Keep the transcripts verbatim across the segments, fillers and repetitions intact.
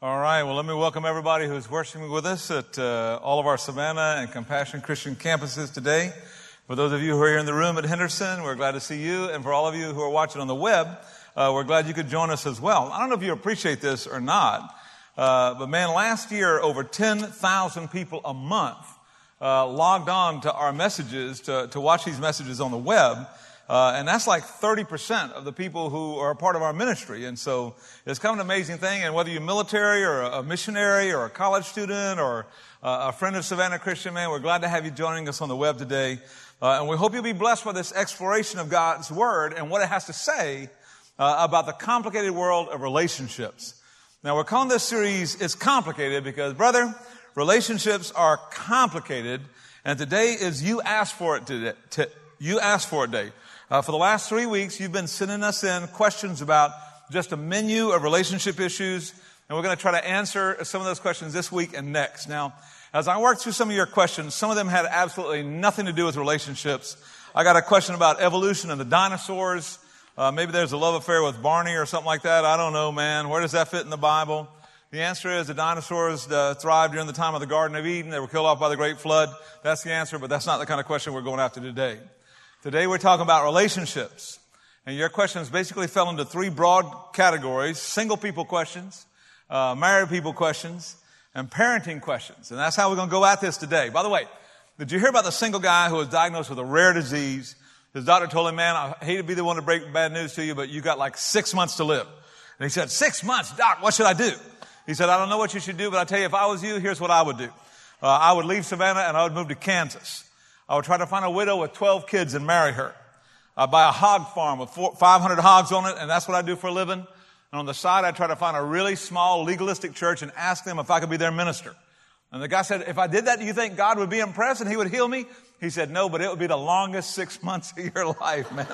All right, well, let me welcome everybody who's worshiping with us at uh, all of our Savannah and Compassion Christian campuses today. For those of you who are here in the room at Henderson, we're glad to see you. And for all of you who are watching on the web, uh, we're glad you could join us as well. I don't know if you appreciate this or not, uh, but man, last year, over ten thousand people a month uh, logged on to our messages to, to watch these messages on the web. Uh, and that's like thirty percent of the people who are a part of our ministry. And so it's kind of an amazing thing. And whether you're military or a missionary or a college student or uh, a friend of Savannah Christian, man, we're glad to have you joining us on the web today. Uh, and we hope you'll be blessed by this exploration of God's Word and what it has to say uh, about the complicated world of relationships. Now, we're calling this series, It's Complicated, because, brother, relationships are complicated. And today is You Asked For It Today. T- you Asked For It Day. Uh, for the last three weeks, you've been sending us in questions about just a menu of relationship issues, and we're going to try to answer some of those questions this week and next. Now, as I worked through some of your questions, some of them had absolutely nothing to do with relationships. I got a question about evolution and the dinosaurs. Uh, maybe there's a love affair with Barney or something like that. I don't know, man. Where does that fit in the Bible? The answer is the dinosaurs uh, thrived during the time of the Garden of Eden. They were killed off by the Great Flood. That's the answer, but that's not the kind of question we're going after today. Today we're talking about relationships. And your questions basically fell into three broad categories: single people questions, uh, married people questions, and parenting questions. And that's how we're going to go at this today. By the way, did you hear about the single guy who was diagnosed with a rare disease? His doctor told him, man, I hate to be the one to break bad news to you, but you got like six months to live. And he said, six months, doc, what should I do? He said, I don't know what you should do, but I'll tell you, if I was you, here's what I would do. Uh, I would leave Savannah and I would move to Kansas. I would try to find a widow with twelve kids and marry her. I'd buy a hog farm with four, five hundred hogs on it, and that's what I do for a living. And on the side, I'd try to find a really small legalistic church and ask them if I could be their minister. And the guy said, if I did that, do you think God would be impressed and he would heal me? He said, no, but it would be the longest six months of your life, man.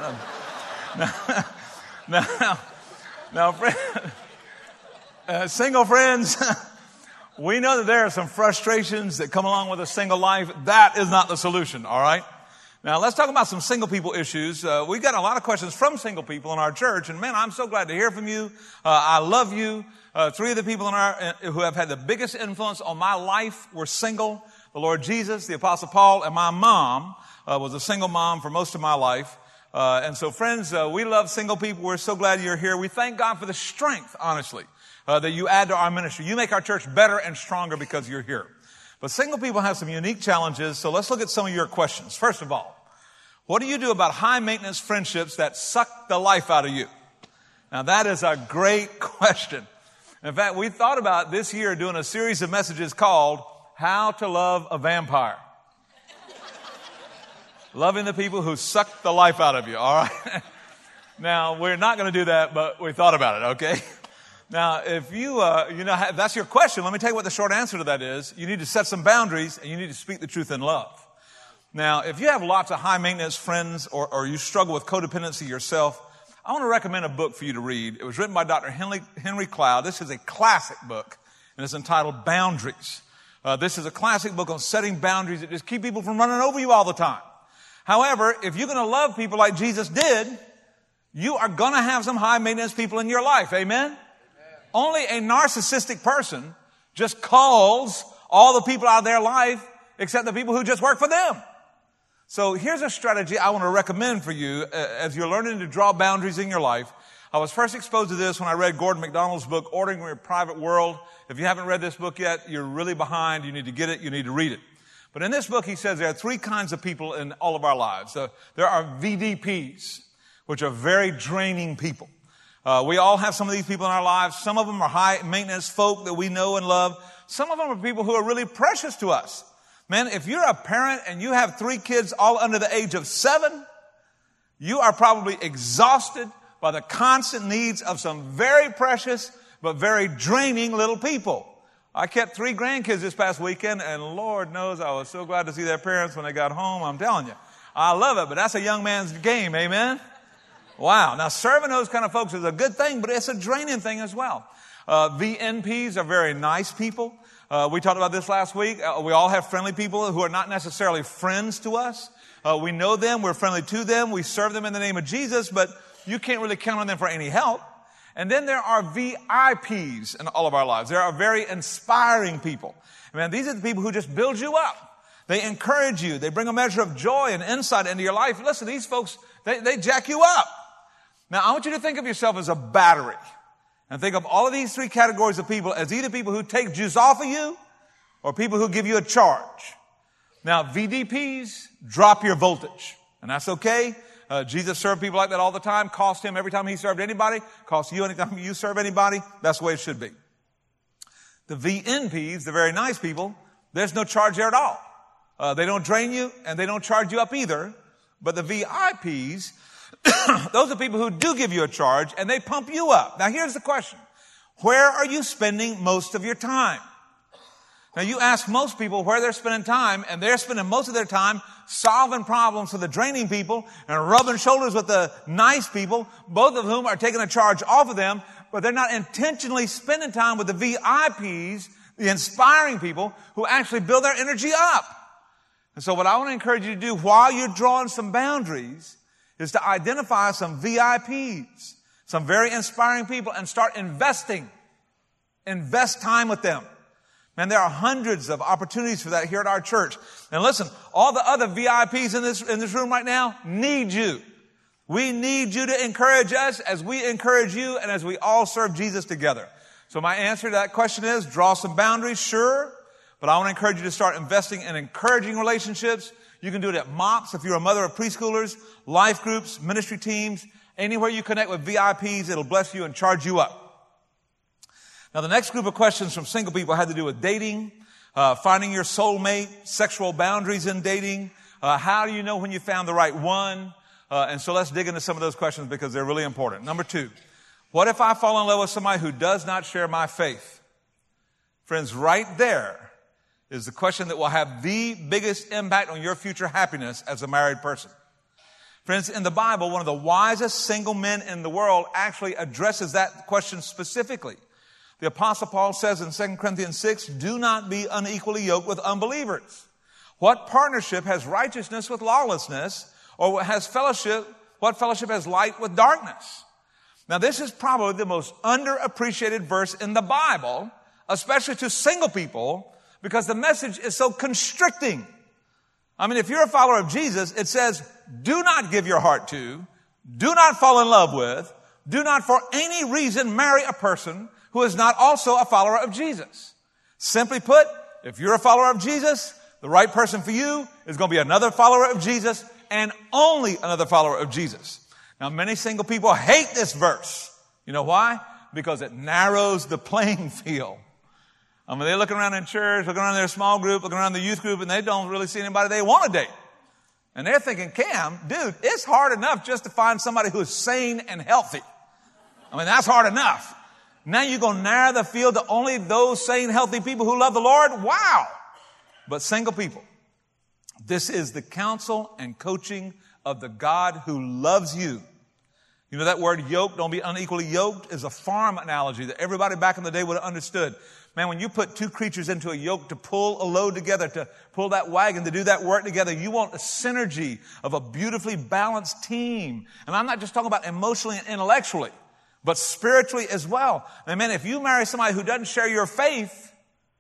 now, now, now friend, uh, single friends, we know that there are some frustrations that come along with a single life. That is not the solution, all right? Now, let's talk about some single people issues. Uh, we've got a lot of questions from single people in our church, and man, I'm so glad to hear from you. Uh, I love you. Uh, three of the people in our uh, who have had the biggest influence on my life were single. The Lord Jesus, the Apostle Paul, and my mom uh, was a single mom for most of my life. Uh, and so, friends, uh, we love single people. We're so glad you're here. We thank God for the strength, honestly, Uh, that you add to our ministry. You make our church better and stronger because you're here. But single people have some unique challenges, so let's look at some of your questions. First of all, what do you do about high-maintenance friendships that suck the life out of you? Now, that is a great question. In fact, we thought about this year doing a series of messages called How to Love a Vampire. Loving the people who suck the life out of you, all right? Now, we're not going to do that, but we thought about it, okay? Now, if you, uh, you know, if that's your question, let me tell you what the short answer to that is. You need to set some boundaries and you need to speak the truth in love. Now, if you have lots of high maintenance friends or, or you struggle with codependency yourself, I want to recommend a book for you to read. It was written by Doctor Henry, Henry Cloud. This is a classic book and it's entitled Boundaries. Uh, this is a classic book on setting boundaries that just keep people from running over you all the time. However, if you're going to love people like Jesus did, you are going to have some high maintenance people in your life. Amen? Only a narcissistic person just calls all the people out of their life except the people who just work for them. So here's a strategy I want to recommend for you uh, as you're learning to draw boundaries in your life. I was first exposed to this when I read Gordon MacDonald's book, Ordering Your Private World. If you haven't read this book yet, you're really behind. You need to get it. You need to read it. But in this book, he says there are three kinds of people in all of our lives. Uh, there are V D Ps, which are very draining people. Uh, we all have some of these people in our lives. Some of them are high maintenance folk that we know and love. Some of them are people who are really precious to us. Man, if you're a parent and you have three kids all under the age of seven, you are probably exhausted by the constant needs of some very precious but very draining little people. I kept three grandkids this past weekend, and Lord knows I was so glad to see their parents when they got home. I'm telling you, I love it, but that's a young man's game, amen? Wow. Now, serving those kind of folks is a good thing, but it's a draining thing as well. Uh, V N Ps are very nice people. Uh, we talked about this last week. Uh, we all have friendly people who are not necessarily friends to us. Uh, we know them. We're friendly to them. We serve them in the name of Jesus, but you can't really count on them for any help. And then there are V I Ps in all of our lives. There are very inspiring people. Man, these are the people who just build you up. They encourage you. They bring a measure of joy and insight into your life. Listen, these folks, they, they jack you up. Now, I want you to think of yourself as a battery. And think of all of these three categories of people as either people who take juice off of you or people who give you a charge. Now, V D Ps drop your voltage. And that's okay. Uh, Jesus served people like that all the time. Cost him every time he served anybody. Cost you anytime you serve anybody. That's the way it should be. The V N Ps, the very nice people, there's no charge there at all. Uh, they don't drain you and they don't charge you up either. But the V I Ps, those are people who do give you a charge and they pump you up. Now here's the question. Where are you spending most of your time? Now you ask most people where they're spending time and they're spending most of their time solving problems for the draining people and rubbing shoulders with the nice people, both of whom are taking a charge off of them, but they're not intentionally spending time with the V I Ps, the inspiring people who actually build their energy up. And so what I want to encourage you to do while you're drawing some boundaries is to identify some V I Ps, some very inspiring people, and start investing. Invest time with them. Man, there are hundreds of opportunities for that here at our church. And listen, all the other V I Ps in this, in this room right now need you. We need you to encourage us as we encourage you and as we all serve Jesus together. So my answer to that question is draw some boundaries, sure. But I want to encourage you to start investing in encouraging relationships. You can do it at MOPS if you're a mother of preschoolers, life groups, ministry teams. Anywhere you connect with V I Ps, it'll bless you and charge you up. Now, the next group of questions from single people had to do with dating, uh, finding your soulmate, sexual boundaries in dating. Uh, how do you know when you found the right one? Uh, and so let's dig into some of those questions because they're really important. Number two, what if I fall in love with somebody who does not share my faith? Friends, right there is the question that will have the biggest impact on your future happiness as a married person. Friends, in the Bible, one of the wisest single men in the world actually addresses that question specifically. The Apostle Paul says in Second Corinthians six, do not be unequally yoked with unbelievers. What partnership has righteousness with lawlessness, or has fellowship, what fellowship has light with darkness? Now, this is probably the most underappreciated verse in the Bible, especially to single people, because the message is so constricting. I mean, if you're a follower of Jesus, it says, do not give your heart to, do not fall in love with, do not for any reason marry a person who is not also a follower of Jesus. Simply put, if you're a follower of Jesus, the right person for you is going to be another follower of Jesus and only another follower of Jesus. Now, many single people hate this verse. You know why? Because it narrows the playing field. I mean, they're looking around in church, looking around their small group, looking around the youth group, and they don't really see anybody they want to date. And they're thinking, Cam, dude, it's hard enough just to find somebody who's sane and healthy. I mean, that's hard enough. Now you're going to narrow the field to only those sane, healthy people who love the Lord? Wow. But single people, this is the counsel and coaching of the God who loves you. You know that word yoke, don't be unequally yoked, is a farm analogy that everybody back in the day would have understood. Man, when you put two creatures into a yoke to pull a load together, to pull that wagon, to do that work together, you want a synergy of a beautifully balanced team. And I'm not just talking about emotionally and intellectually, but spiritually as well. And man, if you marry somebody who doesn't share your faith,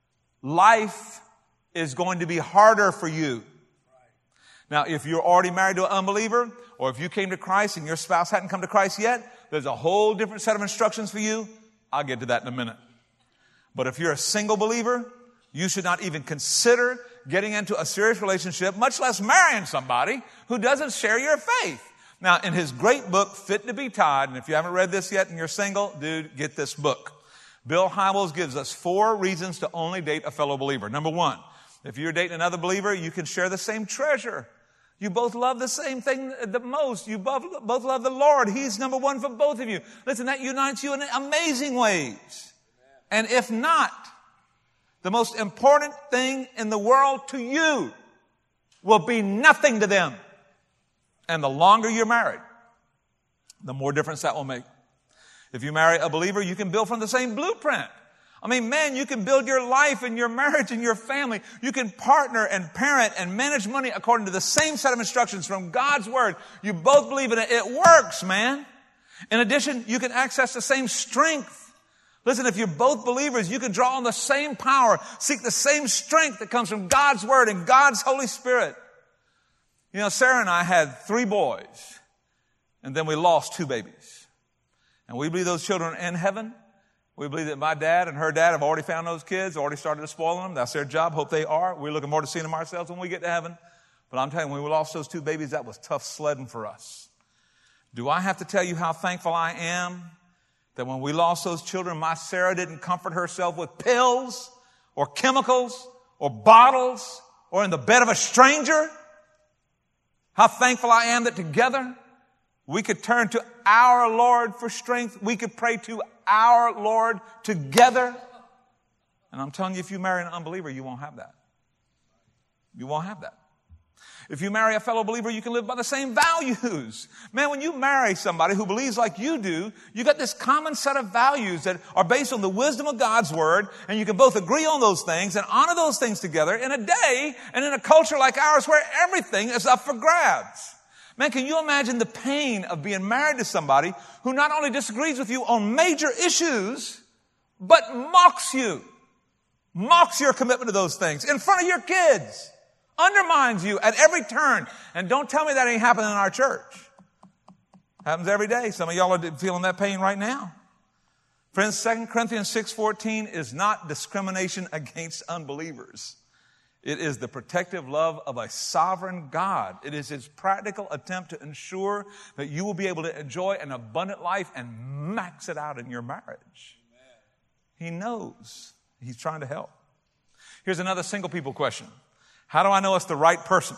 life is going to be harder for you. Now, if you're already married to an unbeliever, or if you came to Christ and your spouse hadn't come to Christ yet, there's a whole different set of instructions for you. I'll get to that in a minute. But if you're a single believer, you should not even consider getting into a serious relationship, much less marrying somebody who doesn't share your faith. Now, in his great book, Fit to be Tied, and if you haven't read this yet and you're single, dude, get this book. Bill Hybels gives us four reasons to only date a fellow believer. Number one, if you're dating another believer, you can share the same treasure. You both love the same thing the most. You both, both love the Lord. He's number one for both of you. Listen, that unites you in amazing ways. And if not, the most important thing in the world to you will be nothing to them. And the longer you're married, the more difference that will make. If you marry a believer, you can build from the same blueprint. I mean, man, you can build your life and your marriage and your family. You can partner and parent and manage money according to the same set of instructions from God's Word. You both believe in it. It works, man. In addition, you can access the same strength. Listen, if you're both believers, you can draw on the same power, seek the same strength that comes from God's Word and God's Holy Spirit. You know, Sarah and I had three boys, and then we lost two babies. And we believe those children are in heaven. We believe that my dad and her dad have already found those kids, already started to spoil them. That's their job. Hope they are. We're looking forward to seeing them ourselves when we get to heaven. But I'm telling you, when we lost those two babies, that was tough sledding for us. Do I have to tell you how thankful I am that when we lost those children, my Sarah didn't comfort herself with pills or chemicals or bottles or in the bed of a stranger? How thankful I am that together we could turn to our Lord for strength. We could pray to our Lord together. And I'm telling you, if you marry an unbeliever, you won't have that. You won't have that. If you marry a fellow believer, you can live by the same values. Man, when you marry somebody who believes like you do, you got this common set of values that are based on the wisdom of God's Word, and you can both agree on those things and honor those things together in a day and in a culture like ours where everything is up for grabs. Man, can you imagine the pain of being married to somebody who not only disagrees with you on major issues, but mocks you, mocks your commitment to those things in front of your kids, undermines you at every turn. And don't tell me that ain't happening in our church. Happens every day. Some of y'all are feeling that pain right now. Friends, Second Corinthians six fourteen is not discrimination against unbelievers. It is the protective love of a sovereign God. It is His practical attempt to ensure that you will be able to enjoy an abundant life and max it out in your marriage. Amen. He knows. He's trying to help. Here's another single people question. How do I know it's the right person?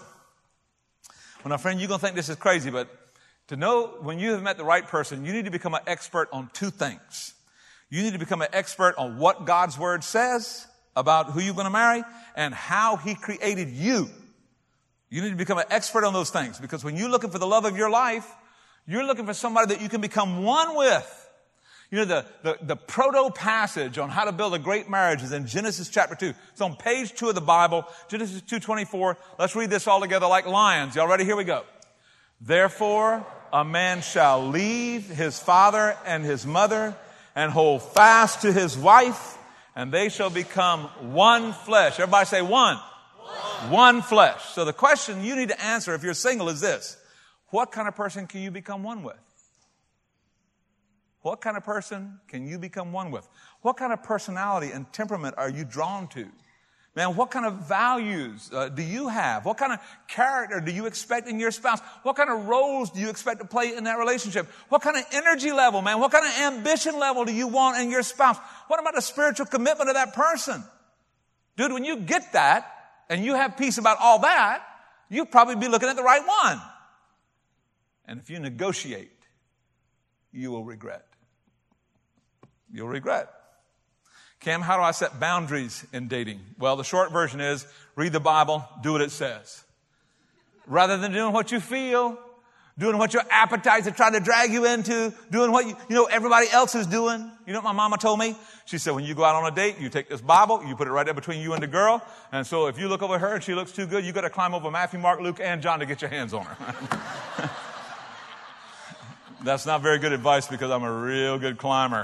Well, now, friend, you're going to think this is crazy, but to know when you have met the right person, you need to become an expert on two things. You need to become an expert on what God's Word says about who you're going to marry and how He created you. You need to become an expert on those things, because when you're looking for the love of your life, you're looking for somebody that you can become one with. You know, the, the, the proto passage on how to build a great marriage is in Genesis chapter two. It's on page two of the Bible, Genesis two twenty-four. Let's read this all together like lions. Y'all ready? Here we go. Therefore, a man shall leave his father and his mother and hold fast to his wife, and they shall become one flesh. Everybody say one. One. One flesh. So the question you need to answer if you're single is this. What kind of person can you become one with? What kind of person can you become one with? What kind of personality and temperament are you drawn to? Man, what kind of values uh, do you have? What kind of character do you expect in your spouse? What kind of roles do you expect to play in that relationship? What kind of energy level, man? What kind of ambition level do you want in your spouse? What about the spiritual commitment of that person? Dude, when you get that and you have peace about all that, you'll probably be looking at the right one. And if you negotiate, you will regret. You'll regret. Cam, how do I set boundaries in dating? Well, the short version is read the Bible, do what it says. Rather than doing what you feel, doing what your appetites are trying to drag you into, doing what you, you know everybody else is doing. You know what my mama told me? She said, when you go out on a date, you take this Bible, you put it right there between you and the girl. And so if you look over her and she looks too good, you got to climb over Matthew, Mark, Luke, and John to get your hands on her. That's not very good advice because I'm a real good climber.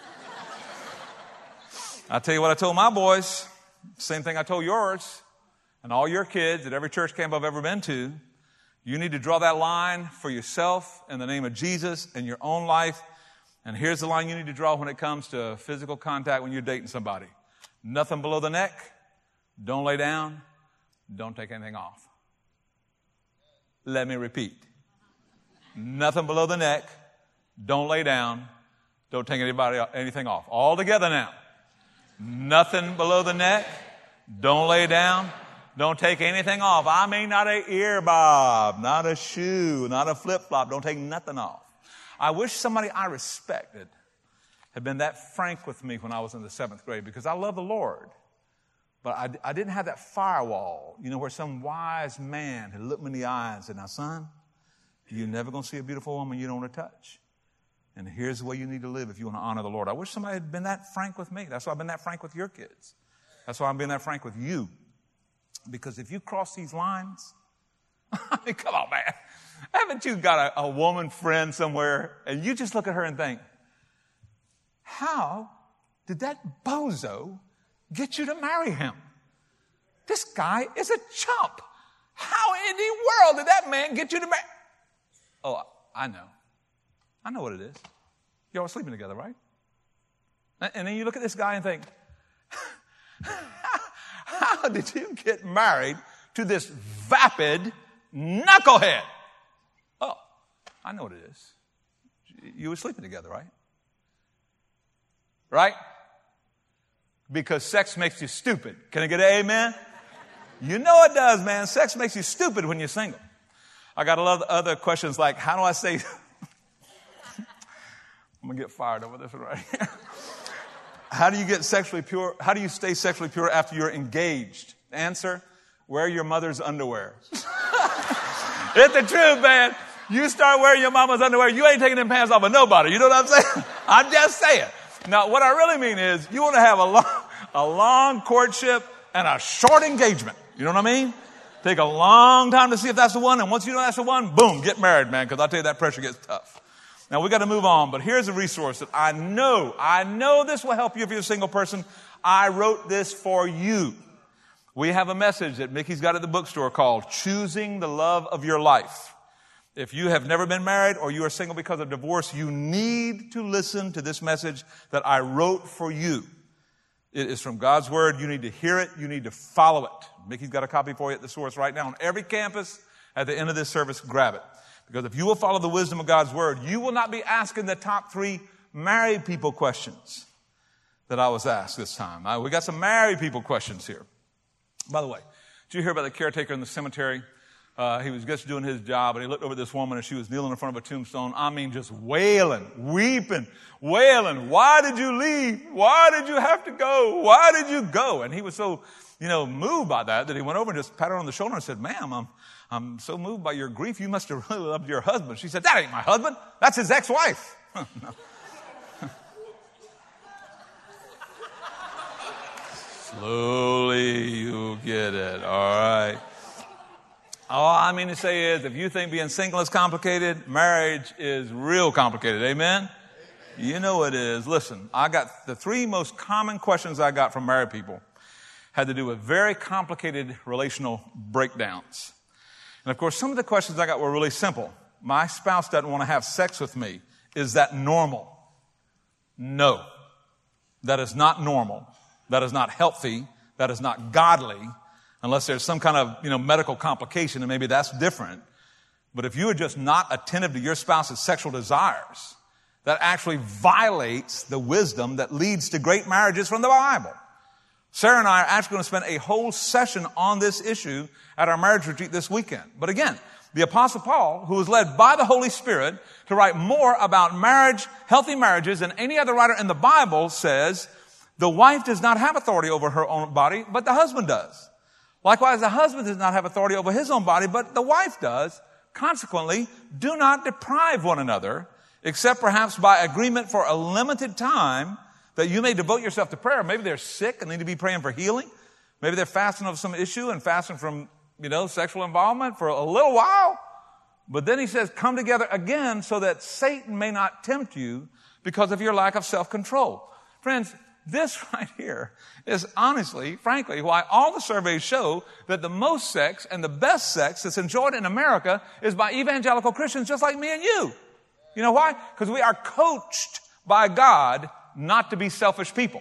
I'll tell you what I told my boys, same thing I told yours, and all your kids at every church camp I've ever been to. You need to draw that line for yourself in the name of Jesus in your own life. And here's the line you need to draw when it comes to physical contact when you're dating somebody. Nothing below the neck. Don't lay down. Don't take anything off. Let me repeat. Nothing below the neck. Don't lay down. Don't take anybody anything off. All together now. Nothing below the neck. Don't lay down. Don't take anything off. I mean, not an ear bob, not a shoe, not a flip-flop. Don't take nothing off. I wish somebody I respected had been that frank with me when I was in the seventh grade, because I love the Lord. But I, I didn't have that firewall, you know, where some wise man had looked me in the eye and said, now, son, you're never going to see a beautiful woman you don't want to touch. And here's the way you need to live if you want to honor the Lord. I wish somebody had been that frank with me. That's why I've been that frank with your kids. That's why I'm being that frank with you. Because if you cross these lines, I mean, come on, man. Haven't you got a, a woman friend somewhere and you just look at her and think, how did that bozo get you to marry him? This guy is a chump. How in the world did that man get you to marry? Oh, I know. I know what it is. Y'all are sleeping together, right? And then you look at this guy and think, how did you get married to this vapid knucklehead? Oh, I know what it is. You were sleeping together, right? Right? Because sex makes you stupid. Can I get an amen? You know it does, man. Sex makes you stupid when you're single. I got a lot of other questions like, how do I say... I'm going to get fired over this one right here. How do you get sexually pure? How do you stay sexually pure after you're engaged? Answer, wear your mother's underwear. It's the truth, man. You start wearing your mama's underwear, you ain't taking them pants off of nobody. You know what I'm saying? I'm just saying. Now, what I really mean is you want to have a long, a long courtship and a short engagement. You know what I mean? Take a long time to see if that's the one. And once you know that's the one, boom, get married, man. Because I'll tell you that pressure gets tough. Now, we got to move on, but here's a resource that I know, I know this will help you if you're a single person. I wrote this for you. We have a message that Mickey's got at the bookstore called Choosing the Love of Your Life. If you have never been married or you are single because of divorce, you need to listen to this message that I wrote for you. It is from God's Word. You need to hear it. You need to follow it. Mickey's got a copy for you at the source right now. On every campus, at the end of this service, grab it. Because if you will follow the wisdom of God's Word, you will not be asking the top three married people questions that I was asked this time. Uh, we got some married people questions here. By the way, did you hear about the caretaker in the cemetery? Uh, he was just doing his job, and he looked over at this woman, and she was kneeling in front of a tombstone. I mean, just wailing, weeping, wailing. Why did you leave? Why did you have to go? Why did you go? And he was so, you know, moved by that that he went over and just patted her on the shoulder and said, ma'am, I'm I'm so moved by your grief. You must have really loved your husband. She said, that ain't my husband. That's his ex-wife. Slowly you get it. All right. All I mean to say is, if you think being single is complicated, marriage is real complicated. Amen? Amen? You know it is. Listen, I got the three most common questions I got from married people had to do with very complicated relational breakdowns. And of course, some of the questions I got were really simple. My spouse doesn't want to have sex with me. Is that normal? No. That is not normal. That is not healthy. That is not godly. Unless there's some kind of, you know, medical complication, and maybe that's different. But if you are just not attentive to your spouse's sexual desires, that actually violates the wisdom that leads to great marriages from the Bible. Sarah and I are actually going to spend a whole session on this issue at our marriage retreat this weekend. But again, the Apostle Paul, who was led by the Holy Spirit to write more about marriage, healthy marriages than any other writer in the Bible, says the wife does not have authority over her own body, but the husband does. Likewise, the husband does not have authority over his own body, but the wife does. Consequently, do not deprive one another, except perhaps by agreement for a limited time, that you may devote yourself to prayer. Maybe they're sick and need to be praying for healing. Maybe they're fasting of some issue and fasting from, you know, sexual involvement for a little while. But then he says, come together again so that Satan may not tempt you because of your lack of self-control. Friends, this right here is honestly, frankly, why all the surveys show that the most sex and the best sex that's enjoyed in America is by evangelical Christians just like me and you. You know why? Because we are coached by God not to be selfish people.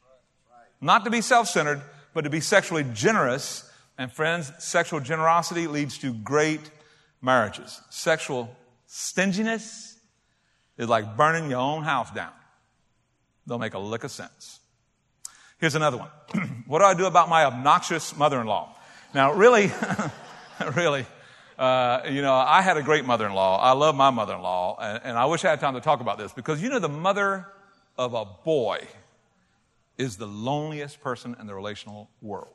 Not to be self-centered, but to be sexually generous. And friends, sexual generosity leads to great marriages. Sexual stinginess is like burning your own house down. Don't make a lick of sense. Here's another one. What do I do about my obnoxious mother-in-law? Now, really, really, uh, you know, I had a great mother-in-law. I love my mother-in-law, and, and I wish I had time to talk about this because, you know, the mother of a boy is the loneliest person in the relational world.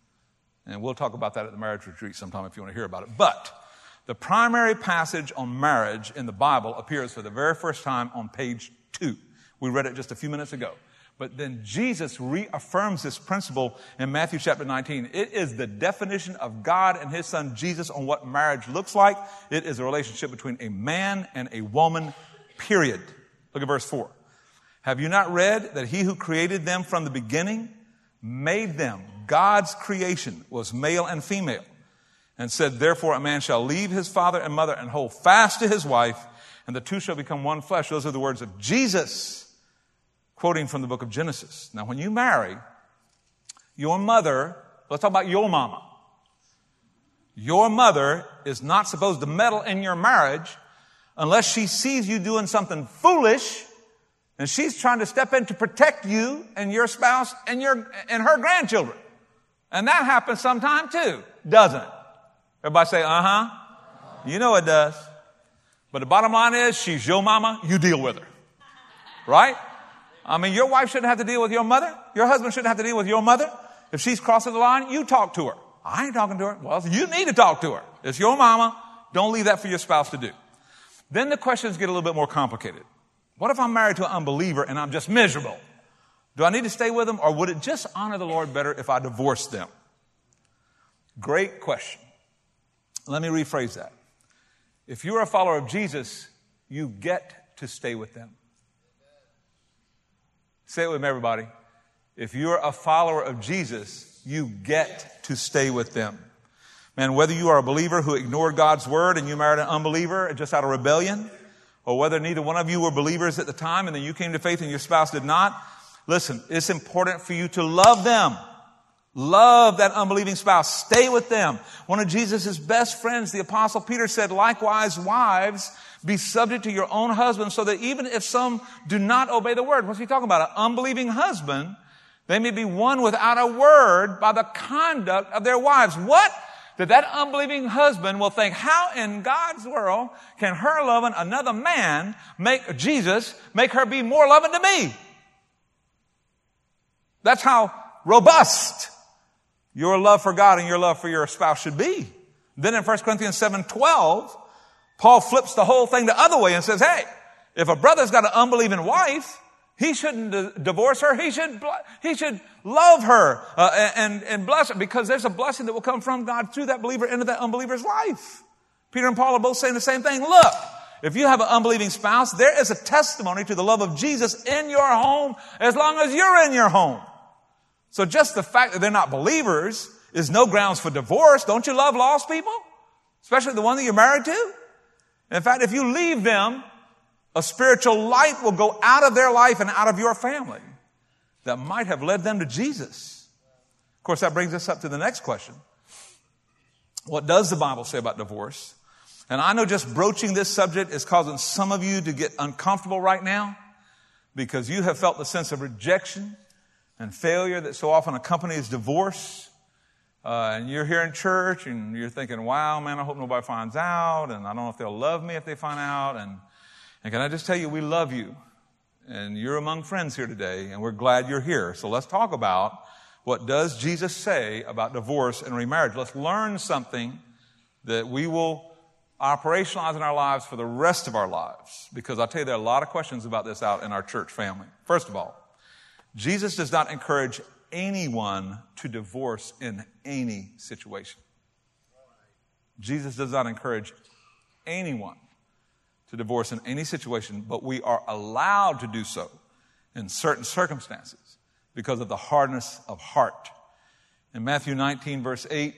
And we'll talk about that at the marriage retreat sometime if you want to hear about it. But the primary passage on marriage in the Bible appears for the very first time on page two. We read it just a few minutes ago. But then Jesus reaffirms this principle in Matthew chapter nineteen. It is the definition of God and his son Jesus on what marriage looks like. It is a relationship between a man and a woman, period. Look at verse four. Have you not read that he who created them from the beginning made them? God's creation was male and female, and said, therefore a man shall leave his father and mother and hold fast to his wife, and the two shall become one flesh. Those are the words of Jesus, quoting from the book of Genesis. Now, when you marry, your mother, let's talk about your mama. Your mother is not supposed to meddle in your marriage unless she sees you doing something foolish and she's trying to step in to protect you and your spouse and your and her grandchildren. And that happens sometime too, doesn't it? Everybody say, uh-huh. You know it does. But the bottom line is, she's your mama, you deal with her. Right? I mean, your wife shouldn't have to deal with your mother. Your husband shouldn't have to deal with your mother. If she's crossing the line, you talk to her. I ain't talking to her. Well, you need to talk to her. It's your mama. Don't leave that for your spouse to do. Then the questions get a little bit more complicated. What if I'm married to an unbeliever and I'm just miserable? Do I need to stay with them, or would it just honor the Lord better if I divorced them? Great question. Let me rephrase that. If you're a follower of Jesus, you get to stay with them. Say it with me, everybody. If you're a follower of Jesus, you get to stay with them. Man, whether you are a believer who ignored God's word and you married an unbeliever just out of rebellion, or whether neither one of you were believers at the time and then you came to faith and your spouse did not, listen, it's important for you to love them. Love that unbelieving spouse. Stay with them. One of Jesus' best friends, the Apostle Peter, said, likewise, wives, be subject to your own husbands, so that even if some do not obey the word. What's he talking about? An unbelieving husband, they may be won without a word by the conduct of their wives. What? That that unbelieving husband will think, how in God's world can her loving another man make Jesus, make her be more loving to me? That's how robust your love for God and your love for your spouse should be. Then in First Corinthians seven twelve, Paul flips the whole thing the other way and says, hey, if a brother's got an unbelieving wife, he shouldn't d- divorce her. He should, he should love her uh, and, and bless her, because there's a blessing that will come from God through that believer into that unbeliever's life. Peter and Paul are both saying the same thing. Look, if you have an unbelieving spouse, there is a testimony to the love of Jesus in your home as long as you're in your home. So just the fact that they're not believers is no grounds for divorce. Don't you love lost people? Especially the one that you're married to? In fact, if you leave them, a spiritual light will go out of their life and out of your family that might have led them to Jesus. Of course, that brings us up to the next question. What does the Bible say about divorce? And I know just broaching this subject is causing some of you to get uncomfortable right now because you have felt the sense of rejection and failure that so often accompanies divorce. Uh, and you're here in church and you're thinking, wow, man, I hope nobody finds out. And I don't know if they'll love me if they find out. And, and can I just tell you, we love you. And you're among friends here today, and we're glad you're here. So let's talk about what does Jesus say about divorce and remarriage. Let's learn something that we will operationalize in our lives for the rest of our lives. Because I'll tell you, there are a lot of questions about this out in our church family. First of all, Jesus does not encourage anyone to divorce in any situation. Jesus does not encourage anyone to divorce in any situation, but we are allowed to do so in certain circumstances because of the hardness of heart. In Matthew nineteen, verse eight,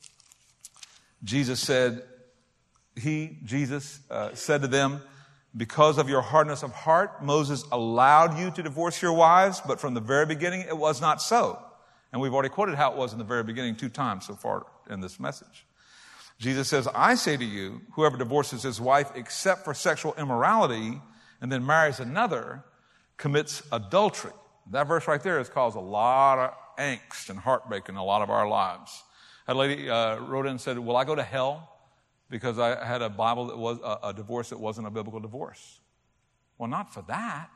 Jesus said, He, Jesus, uh, said to them, because of your hardness of heart, Moses allowed you to divorce your wives, but from the very beginning it was not so. And we've already quoted how it was in the very beginning two times so far in this message. Jesus says, I say to you, whoever divorces his wife except for sexual immorality and then marries another commits adultery. That verse right there has caused a lot of angst and heartbreak in a lot of our lives. A lady uh, wrote in and said, will I go to hell because I had a Bible that was a, a divorce that wasn't a biblical divorce? Well, not for that.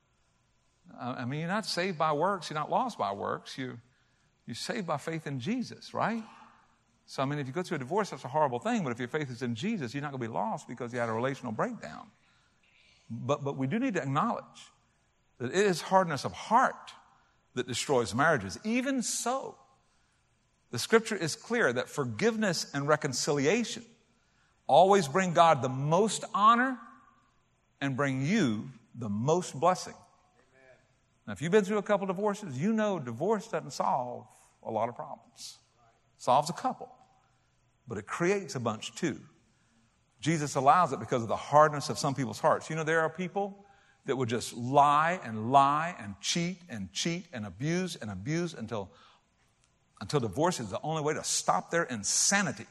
I mean, you're not saved by works. You're not lost by works. You, you're saved by faith in Jesus, right? So, I mean, if you go through a divorce, that's a horrible thing. But if your faith is in Jesus, you're not going to be lost because you had a relational breakdown. But, but we do need to acknowledge that it is hardness of heart that destroys marriages. Even so, the scripture is clear that forgiveness and reconciliation always bring God the most honor and bring you the most blessing. Amen. Now, if you've been through a couple divorces, you know divorce doesn't solve a lot of problems. It solves a couple, but it creates a bunch too. Jesus allows it because of the hardness of some people's hearts. You know, there are people that would just lie and lie and cheat and cheat and abuse and abuse until, until divorce is the only way to stop their insanity.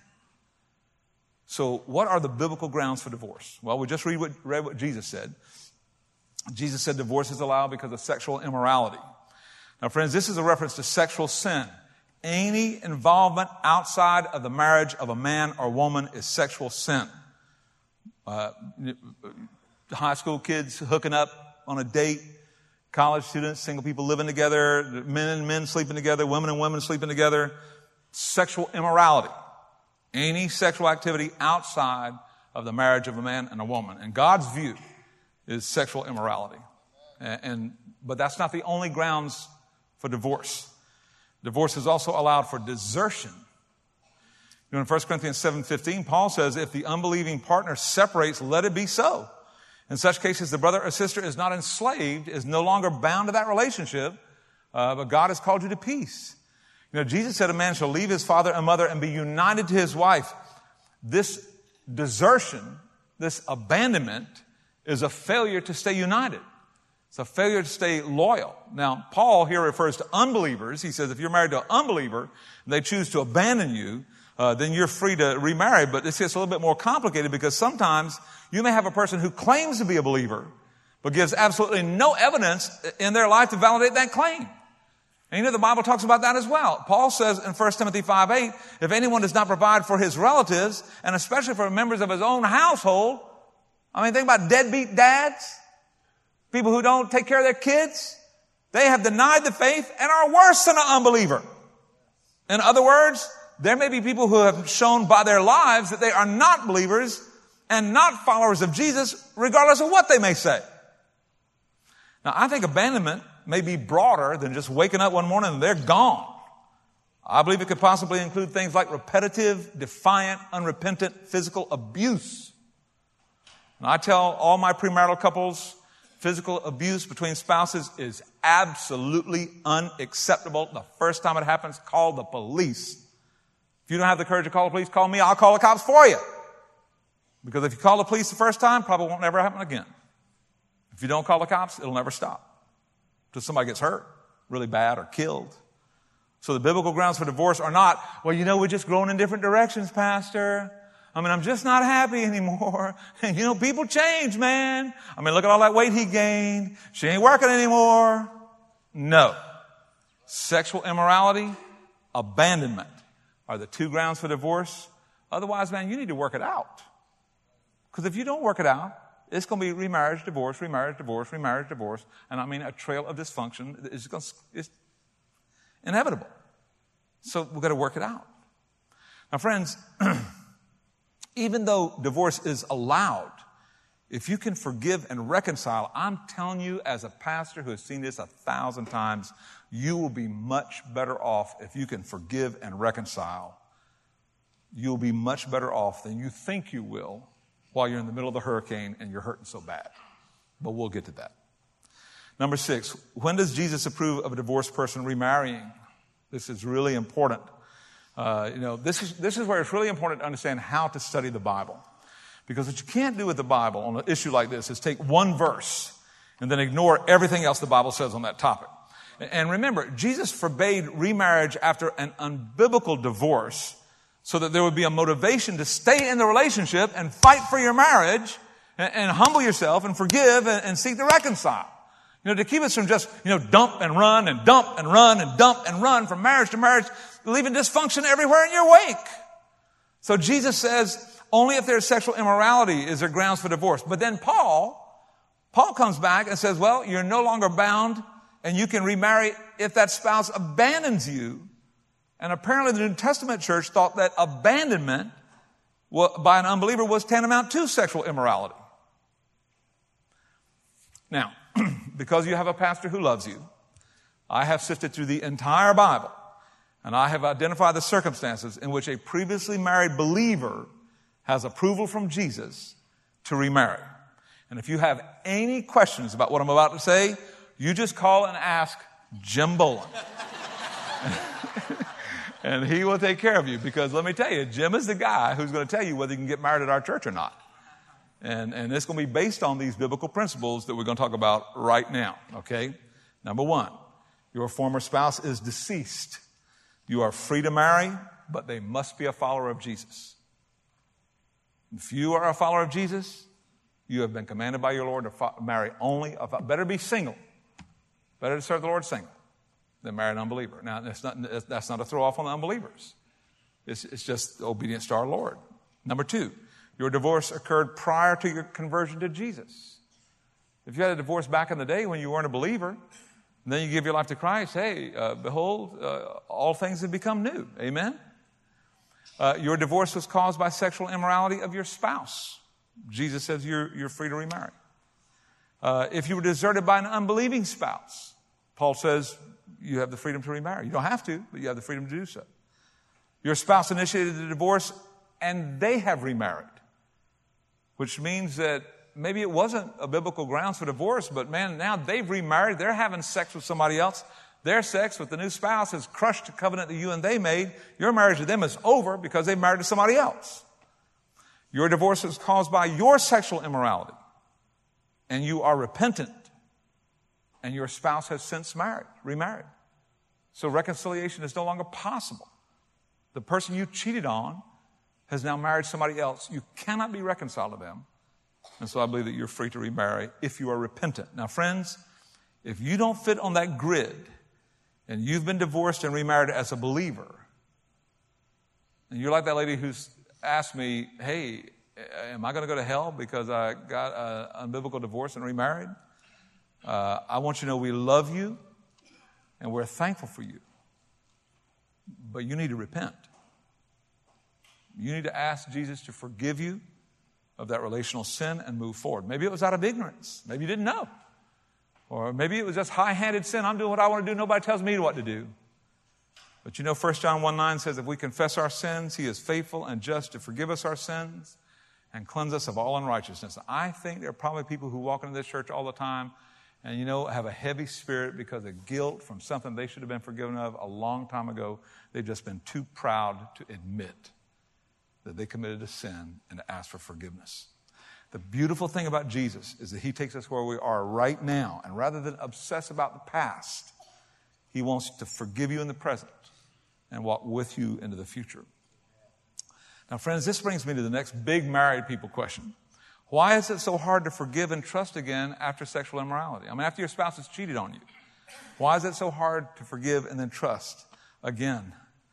So what are the biblical grounds for divorce? Well, we just read what, read what Jesus said. Jesus said divorce is allowed because of sexual immorality. Now, friends, this is a reference to sexual sin. Any involvement outside of the marriage of a man or woman is sexual sin. Uh, high school kids hooking up on a date, college students, single people living together, men and men sleeping together, women and women sleeping together, sexual immorality. Any sexual activity outside of the marriage of a man and a woman. And God's view is sexual immorality. And, and but that's not the only grounds for divorce. Divorce is also allowed for desertion. You know, in First Corinthians seven fifteen, Paul says, if the unbelieving partner separates, let it be so. In such cases, the brother or sister is not enslaved, is no longer bound to that relationship, uh, but God has called you to peace. You know, Jesus said a man shall leave his father and mother and be united to his wife. This desertion, this abandonment, is a failure to stay united. It's a failure to stay loyal. Now, Paul here refers to unbelievers. He says if you're married to an unbeliever and they choose to abandon you, Uh, then you're free to remarry. But this gets a little bit more complicated because sometimes you may have a person who claims to be a believer, but gives absolutely no evidence in their life to validate that claim. And you know, the Bible talks about that as well. Paul says in First Timothy five eight, if anyone does not provide for his relatives, and especially for members of his own household, I mean, think about deadbeat dads, people who don't take care of their kids. They have denied the faith and are worse than an unbeliever. In other words, there may be people who have shown by their lives that they are not believers and not followers of Jesus, regardless of what they may say. Now, I think abandonment may be broader than just waking up one morning and they're gone. I believe it could possibly include things like repetitive, defiant, unrepentant physical abuse. And I tell all my premarital couples, physical abuse between spouses is absolutely unacceptable. The first time it happens, call the police. If you don't have the courage to call the police, call me. I'll call the cops for you. Because if you call the police the first time, probably won't never happen again. If you don't call the cops, it'll never stop. Until somebody gets hurt really bad or killed. So the biblical grounds for divorce are not, well, you know, we're just growing in different directions, Pastor. I mean, I'm just not happy anymore. You know, people change, man. I mean, look at all that weight he gained. She ain't working anymore. No. Sexual immorality, abandonment are the two grounds for divorce. Otherwise, man, you need to work it out. Because if you don't work it out, it's going to be remarriage, divorce, remarriage, divorce, remarriage, divorce. And I mean, a trail of dysfunction is going to, it's inevitable. So we've got to work it out. Now, friends, even though divorce is allowed, if you can forgive and reconcile, I'm telling you as a pastor who has seen this a thousand times, you will be much better off if you can forgive and reconcile. You'll be much better off than you think you will while you're in the middle of the hurricane and you're hurting so bad. But we'll get to that. Number six, when does Jesus approve of a divorced person remarrying? This is really important. Uh, you know, this is, this is where it's really important to understand how to study the Bible. Because what you can't do with the Bible on an issue like this is take one verse and then ignore everything else the Bible says on that topic. And remember, Jesus forbade remarriage after an unbiblical divorce so that there would be a motivation to stay in the relationship and fight for your marriage and, and humble yourself and forgive and, and seek to reconcile. You know, to keep us from just, you know, dump and run and dump and run and dump and run from marriage to marriage, leaving dysfunction everywhere in your wake. So Jesus says only if there's sexual immorality is there grounds for divorce. But then Paul, Paul comes back and says, well, you're no longer bound and you can remarry if that spouse abandons you. And apparently the New Testament church thought that abandonment by an unbeliever was tantamount to sexual immorality. Now, because you have a pastor who loves you, I have sifted through the entire Bible, and I have identified the circumstances in which a previously married believer has approval from Jesus to remarry. And if you have any questions about what I'm about to say, you just call and ask Jim Boland. And he will take care of you, because let me tell you, Jim is the guy who's going to tell you whether you can get married at our church or not. And, and it's going to be based on these biblical principles that we're going to talk about right now, okay? Number one, your former spouse is deceased. You are free to marry, but they must be a follower of Jesus. If you are a follower of Jesus, you have been commanded by your Lord to fo- marry only, a, better be single. Better to serve the Lord single than marry an unbeliever. Now, that's not, that's not a throw off on the unbelievers. It's, it's just obedience to our Lord. Number two, your divorce occurred prior to your conversion to Jesus. If you had a divorce back in the day when you weren't a believer, and then you give your life to Christ, hey, uh, behold, uh, all things have become new. Amen? Uh, your divorce was caused by sexual immorality of your spouse. Jesus says you're, you're free to remarry. Uh, if you were deserted by an unbelieving spouse, Paul says you have the freedom to remarry. You don't have to, but you have the freedom to do so. Your spouse initiated the divorce and they have remarried, which means that maybe it wasn't a biblical grounds for divorce, but man, now they've remarried. They're having sex with somebody else. Their sex with the new spouse has crushed the covenant that you and they made. Your marriage to them is over because they married to somebody else. Your divorce is caused by your sexual immorality, and you are repentant, and your spouse has since married, remarried. So reconciliation is no longer possible. The person you cheated on has now married somebody else. You cannot be reconciled to them. And so I believe that you're free to remarry if you are repentant. Now, friends, if you don't fit on that grid and you've been divorced and remarried as a believer, and you're like that lady who's asked me, hey, am I going to go to hell because I got an unbiblical divorce and remarried? Uh, I want you to know we love you and we're thankful for you. But you need to repent. You need to ask Jesus to forgive you of that relational sin and move forward. Maybe it was out of ignorance. Maybe you didn't know. Or maybe it was just high-handed sin. I'm doing what I want to do. Nobody tells me what to do. But you know, First John one nine says, if we confess our sins, he is faithful and just to forgive us our sins and cleanse us of all unrighteousness. I think there are probably people who walk into this church all the time and, you know, have a heavy spirit because of guilt from something they should have been forgiven of a long time ago. They've just been too proud to admit that they committed a sin and to ask for forgiveness. The beautiful thing about Jesus is that he takes us where we are right now, and rather than obsess about the past, he wants to forgive you in the present and walk with you into the future. Now, friends, this brings me to the next big married people question. Why is it so hard to forgive and trust again after sexual immorality? I mean, after your spouse has cheated on you, why is it so hard to forgive and then trust again?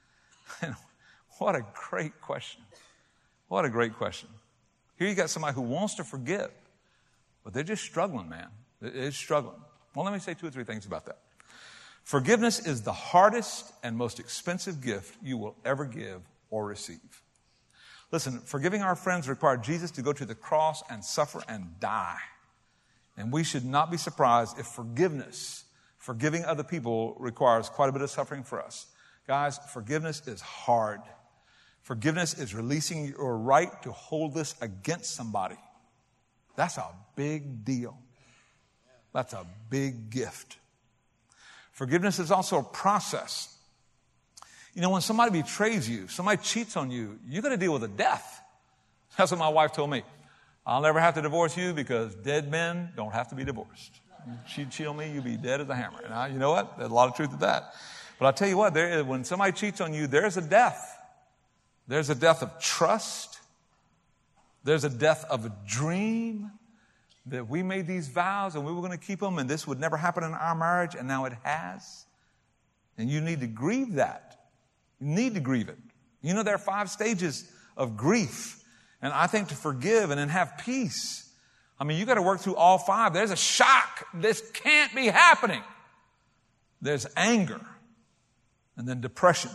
What a great question. What a great question. Here you got somebody who wants to forgive, but they're just struggling, man. They're struggling. Well, let me say two or three things about that. Forgiveness is the hardest and most expensive gift you will ever give or receive. Listen, forgiving our friends required Jesus to go to the cross and suffer and die. And we should not be surprised if forgiveness, forgiving other people, requires quite a bit of suffering for us. Guys, forgiveness is hard. Forgiveness is releasing your right to hold this against somebody. That's a big deal. That's a big gift. Forgiveness is also a process. You know, when somebody betrays you, somebody cheats on you, you're going to deal with a death. That's what my wife told me. I'll never have to divorce you because dead men don't have to be divorced. She'd cheat on me, you'd be dead as a hammer. And I, you know what? There's a lot of truth to that. But I'll tell you what, there, when somebody cheats on you, there's a death. There's a death of trust. There's a death of a dream that we made these vows and we were going to keep them and this would never happen in our marriage, and now it has. And you need to grieve that. You need to grieve it. You know, there are five stages of grief. And I think to forgive and then have peace, I mean, you got to work through all five. There's a shock. This can't be happening. There's anger, and then depression,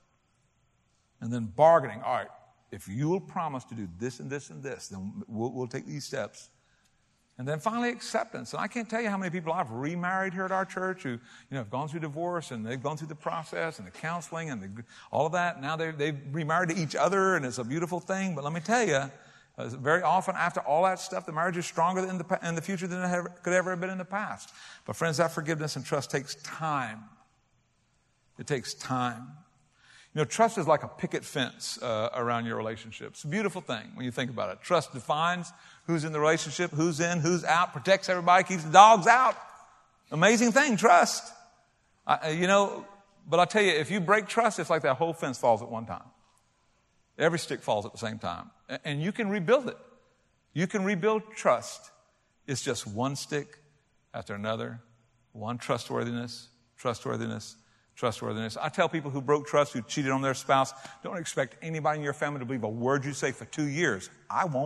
and then bargaining. All right, if you will promise to do this and this and this, then we'll, we'll take these steps. And then finally, acceptance. And I can't tell you how many people I've remarried here at our church who, you know, have gone through divorce and they've gone through the process and the counseling and the, all of that. Now they've, they've remarried to each other, and it's a beautiful thing. But let me tell you, uh, very often after all that stuff, the marriage is stronger in the, in the future than it ever, could ever have been in the past. But friends, that forgiveness and trust takes time. It takes time. You know, trust is like a picket fence uh, around your relationship. It's a beautiful thing when you think about it. Trust defines who's in the relationship, who's in, who's out, protects everybody, keeps the dogs out. Amazing thing, trust. Uh, you know, but I'll tell you, if you break trust, it's like that whole fence falls at one time. Every stick falls at the same time. And you can rebuild it. You can rebuild trust. It's just one stick after another, one trustworthiness, trustworthiness, trustworthiness. I tell people who broke trust, who cheated on their spouse, don't expect anybody in your family to believe a word you say for two years. I won't.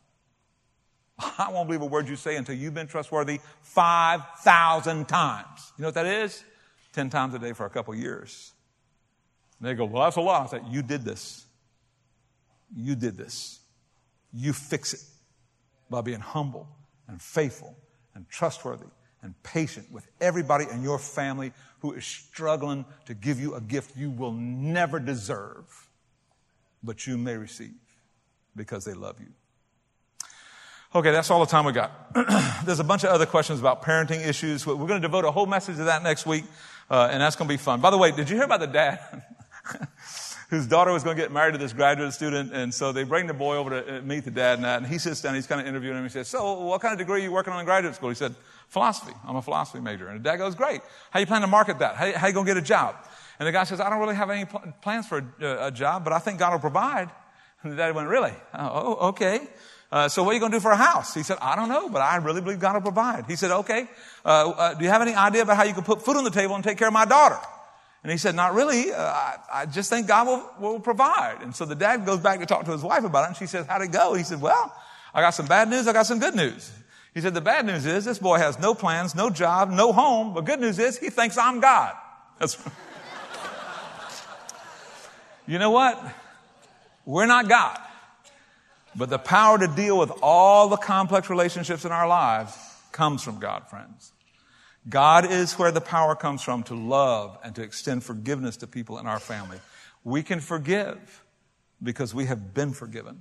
I won't believe a word you say until you've been trustworthy five thousand times. You know what that is? Ten times a day for a couple of years. And they go, well, that's a lot. I said, you did this. You did this. You fix it by being humble and faithful and trustworthy and patient with everybody in your family who is struggling to give you a gift you will never deserve, but you may receive because they love you. Okay, that's all the time we got. There's a bunch of other questions about parenting issues. We're going to devote a whole message to that next week, uh, and that's going to be fun. By the way, did you hear about the dad whose daughter was going to get married to this graduate student? And so they bring the boy over to meet the dad and that, and he sits down, he's kind of interviewing him. He says, so what kind of degree are you working on in graduate school? He said, philosophy. I'm a philosophy major. And the dad goes, great. How you plan to market that? How, how you going to get a job? And the guy says, I don't really have any pl- plans for a, a job, but I think God will provide. And the dad went, really? Oh, okay. Uh, so what are you going to do for a house? He said, I don't know, but I really believe God will provide. He said, okay. Uh, uh, do you have any idea about how you can put food on the table and take care of my daughter? And he said, not really. Uh, I, I just think God will, will provide. And so the dad goes back to talk to his wife about it. And she says, how'd it go? He said, well, I got some bad news. I got some good news. He said, the bad news is this boy has no plans, no job, no home. But good news is he thinks I'm God. That's You know what? We're not God. But the power to deal with all the complex relationships in our lives comes from God, friends. God is where the power comes from to love and to extend forgiveness to people in our family. We can forgive because we have been forgiven.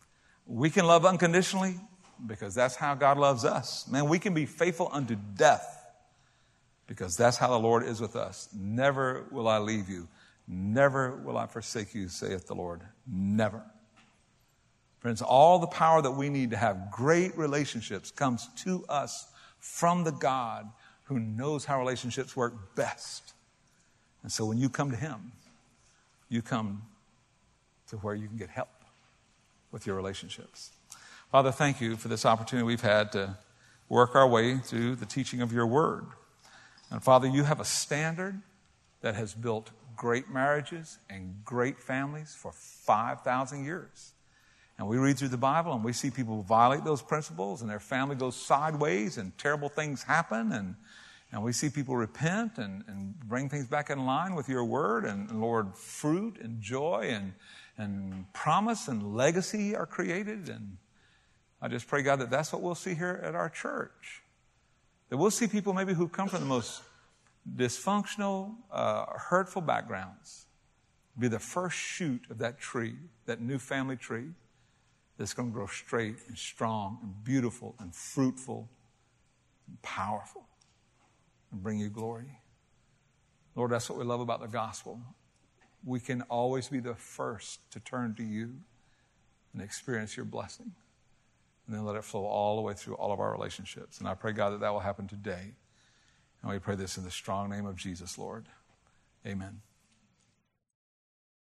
We can love unconditionally because that's how God loves us. Man, we can be faithful unto death because that's how the Lord is with us. Never will I leave you. Never will I forsake you, saith the Lord. Never. Friends, all the power that we need to have great relationships comes to us from the God who knows how relationships work best. And so when you come to Him, you come to where you can get help with your relationships. Father, thank you for this opportunity we've had to work our way through the teaching of your word. And Father, you have a standard that has built great marriages and great families for five thousand years. And we read through the Bible and we see people violate those principles and their family goes sideways and terrible things happen. And, and we see people repent and, and bring things back in line with your word. And, and Lord, fruit and joy and, and promise and legacy are created. And I just pray, God, that that's what we'll see here at our church. That we'll see people maybe who come from the most dysfunctional, uh, hurtful backgrounds be the first shoot of that tree, that new family tree, that's going to grow straight and strong and beautiful and fruitful and powerful and bring you glory. Lord, that's what we love about the gospel. We can always be the first to turn to you and experience your blessing. And then let it flow all the way through all of our relationships. And I pray, God, that that will happen today. And we pray this in the strong name of Jesus, Lord. Amen.